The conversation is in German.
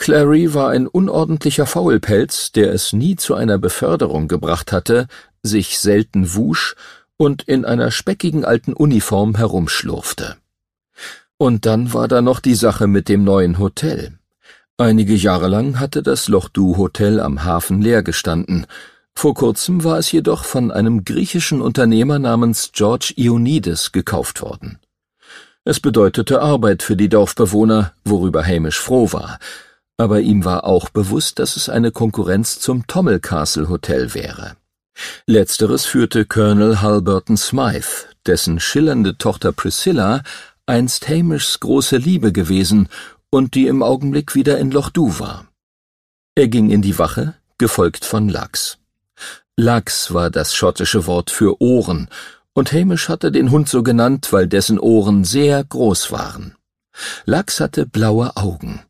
Clary war ein unordentlicher Faulpelz, der es nie zu einer Beförderung gebracht hatte, sich selten wusch und in einer speckigen alten Uniform herumschlurfte. Und dann war da noch die Sache mit dem neuen Hotel. Einige Jahre lang hatte das Loch-Du-Hotel am Hafen leer gestanden. Vor kurzem war es jedoch von einem griechischen Unternehmer namens George Ioannidis gekauft worden. Es bedeutete Arbeit für die Dorfbewohner, worüber Hamish froh war, aber ihm war auch bewusst, dass es eine Konkurrenz zum Tommel Castle Hotel wäre. Letzteres führte Colonel Halberton Smythe, dessen schillernde Tochter Priscilla einst Hamishs große Liebe gewesen und die im Augenblick wieder in Loch-Du war. Er ging in die Wache, gefolgt von Lachs. Lachs war das schottische Wort für Ohren, und Hamish hatte den Hund so genannt, weil dessen Ohren sehr groß waren. Lachs hatte blaue Augen.